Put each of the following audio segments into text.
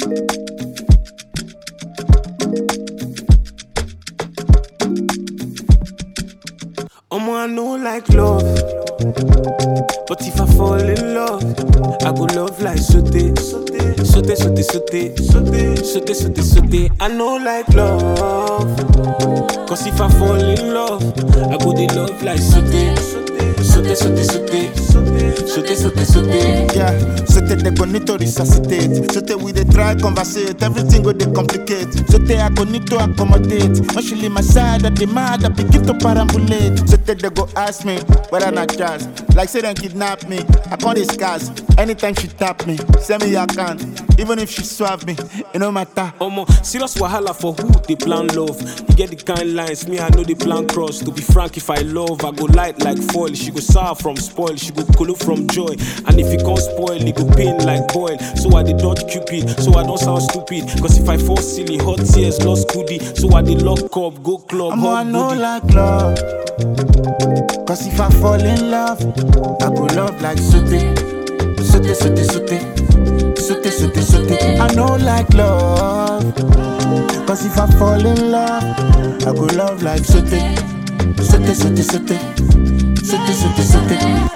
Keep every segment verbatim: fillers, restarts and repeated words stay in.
Omo, I know like love, but if I fall in love, I go love like sote, sote, sote, sote, sote, sote, sote, sote, sote. I know like love, cause if I fall in love, I go dey love like sote, sote, sote, sote, sote, sote, sote. Yeah, sote they go need to resuscitate. Sote we dey try conversate, everything go dey complicate. Sote I go need to accommodate. When she leave my side, I demand I begin to perambulate. Sote they go ask me whether not jazz. Like say them kidnap me, I can't discuss. Anytime she tap me, say me I can. Even if she swap me, it no matter. Omo, serious wahala for who they plan love. You get the kind lines, me I know the plan cross. To be frank, if I love, I go light like foil. She go sour from spoil, she go colo from joy. And if it can't spoil, it go pain like boil. So I did dodge Cupid, so I don't sound stupid. Cause if I fall silly, hot tears, lost goodie. So I did lock up, go club, Omo, I hot know booty. like love, cause if I fall in love, I go love like sote, sote, sote, sote, sote, sote, sote. I know like love, cause if I fall in love, I go love like sote, sote, sote, sote, sote, sote, sote.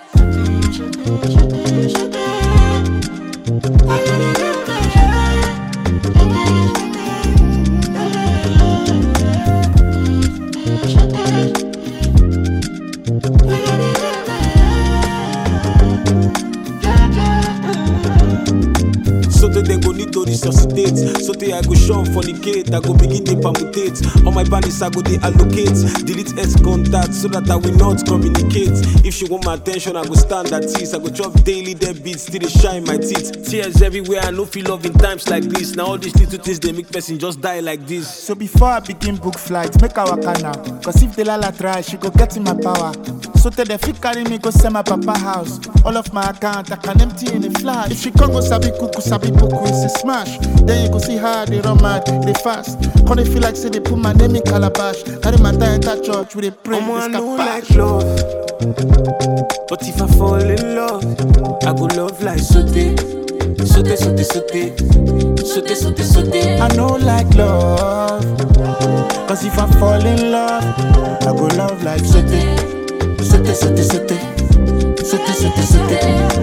Sote they go need to resuscitate. Sote I go shun fornicate. I go begin to permutate. All my bandits I go they allocate. Delete X contact so that I will not communicate. If she want my attention, I go stand at ease. I go chop daily dead beats, still they shine my teeth. Tears everywhere, I no feel love in times like this. Now all these little things they make person just die like this. So before I begin book flight, make our waka now. Cause if the lala try, she go get in my power. So tell the fit carry me go send my papa house. All of my account I can empty in a flash. If she come go sabi kuku sabi boku, it's a smash. Then you go see how they run mad, they fast. Cause they feel like say they put my name in calabash. Carry my tie enter church with a pray. Omo, I it's know capash. like love, but if I fall in love, I go love like sote, sote, sote, sote, sote, sote, sote. I know like love, cause if I fall in love, I go love like sote, sote, sote, sote, sote, sote,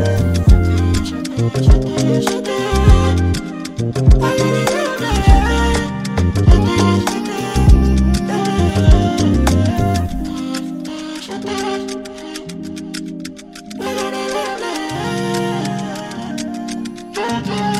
sote. Yeah.